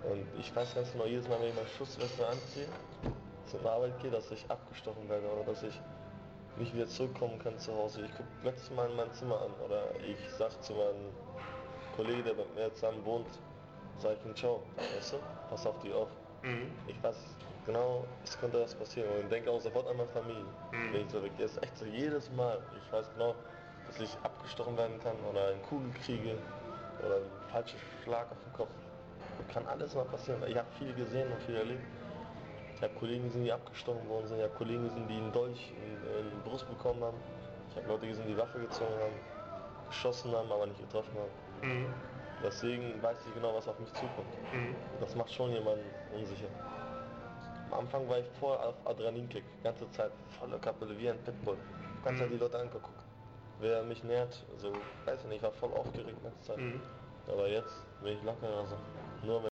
Und ich weiß ganz genau, jedes Mal, wenn ich meine Schutzweste anziehe, zur Arbeit gehe, dass ich abgestochen werde oder dass ich nicht wieder zurückkommen kann zu Hause. Ich gucke letztes Mal in mein Zimmer an oder ich sag zu meinem Kollege, der mit mir zusammen wohnt, sag ich ihm ciao, weißt du? Pass auf die auf. Mhm. Ich weiß genau, es könnte was passieren und ich denke auch sofort an meine Familie, wenn ich Mhm. so weg. Das ist echt so jedes Mal. Ich weiß genau, dass ich abgestochen werden kann oder eine Kugel kriege oder einen falschen Schlag auf den Kopf. Kann alles mal passieren. Ich habe viel gesehen und viel erlebt. Ich habe Kollegen gesehen, die abgestochen worden sind. Ich habe Kollegen gesehen, die einen Dolch in die Brust bekommen haben. Ich habe Leute gesehen, die Waffe gezogen haben, geschossen haben, aber nicht getroffen haben. Mhm. Deswegen weiß ich genau, was auf mich zukommt. Mhm. Das macht schon jemanden unsicher. Am Anfang war ich voll auf Adrenalinkick, die ganze Zeit volle Kapelle wie ein Pitbull. Die ganze Zeit die Mhm. Leute angeguckt. Wer mich nähert, so, weiß ich nicht, ich war voll aufgeregt die ganze Zeit. Mhm. Aber jetzt bin ich locker, also nur